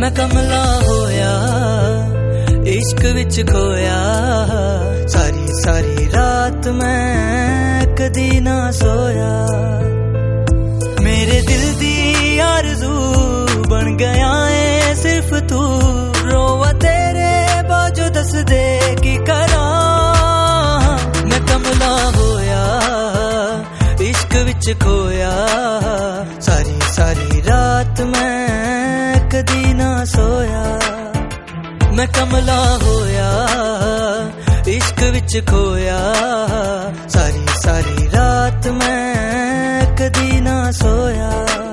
मैं कमला होया इश्क विच खोया सारी सारी रात मैं कदी ना सोया मेरे दिल दी आरज़ू बन गया है सिर्फ तू रोवा तेरे बाजू दस दे की करा मैं कमला होया इश्क विच खोया सारी सारी रात मैं कदी ना सोया मैं कमला होया इश्क विच खोया सारी सारी रात मैं कदी ना सोया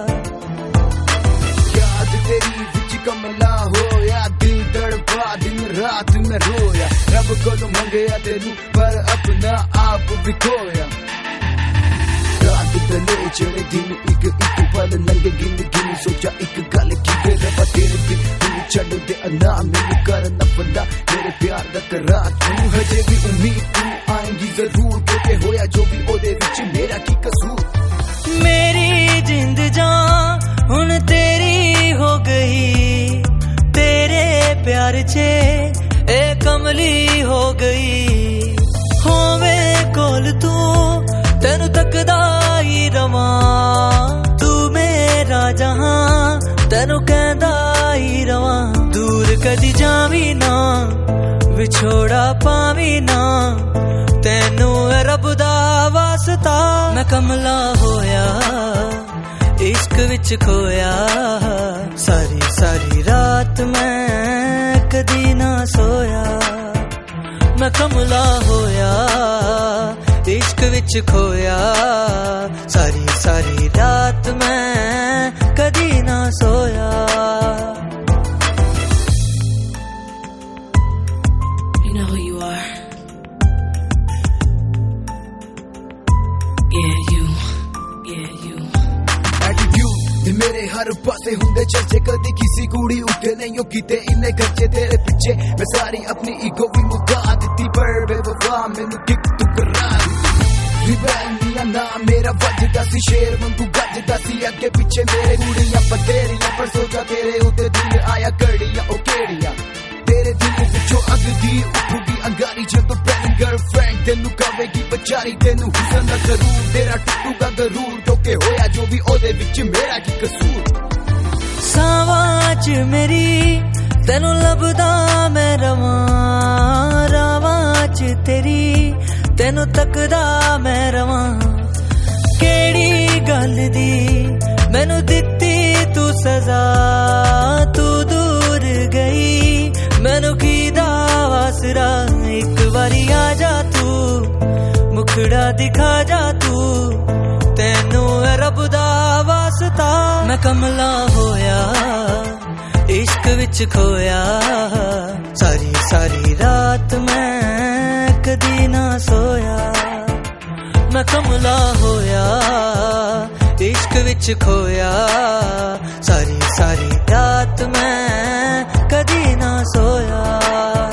याद तेरी विच कमला होया दिल तड़पा दिन रात में रोया रब को मंगया तेनू पर अपना आप भी खोया रात तले चढ़े दिन एक एक पल लंघे गिन गिन सोचा एक गल की रबा तेरे बिन तू छड़ दे ना मैनू करना बंदा मेरे प्यार दा करा तू हजे भी उम्मीद तू आएगी जरूर तेरे होया जो भी ओदे विच मेरा की कसूर मेरी जिंद जान हुन तेरी हो गई तेरे प्यार चे ए कमली हो गई होवे कोल तू तेनू तकदा ही रवा तू मेरा जहां तेनू कहंदा ही रवा दूर कदी जावी ना विछोड़ा पावी ना तेनू रब दा वास्ता मैं कमला होया इश्क विच खोया सारी सारी रात मैं कदी ना सोया मैं कमला होया इश्क विच खोया सारी सारी रात मैं कदी ना सोया You know who you are. Yeah, you. Attitude ते मेरे हर पासे हुंदे चर्चे कदी किसी कुड़ी उठे नहीं हो किते इन्ने खर्चे तेरे पीछे मैं सारी अपनी ईगो भी मुका दिती पर बेवफा मैनू किक तू करा रिबेलिया ना मेरा वजदा सी शेर वांगू गजदा सी अगे पीछे मेरे कुड़ियां बतेरियां पर सोचा तेरे उते दिल आया कड़ियां ओ केड़ियां तेरे दिल विचों अग दी उठूगी अंगारी जदों पहली गर्लफ्रेंड तेनू कवेगी बेचारी तेनू हुसन दा जरूर तेरा टुटूगा गरूर टोके होया जो भी ओदे विच मेरा की कसूर सावां च मेरी तेनू लभदा मैं रवां रावां च तेरी तेनू तकदा मैं रवां केड़ी गल दी मैनू दित्ती तू सजा तू दूर गई मैनू कीदा आसरा एक बारी आ जा तू मुखड़ा दिखा जा तू तेनू रब दा वास्ता मैं कमला होया इश्क विच खोया सारी सारी रात मैं कदी ना सोया मैं कमला होया इश्क विच खोया सारी सारी रात मैं कदी ना सोया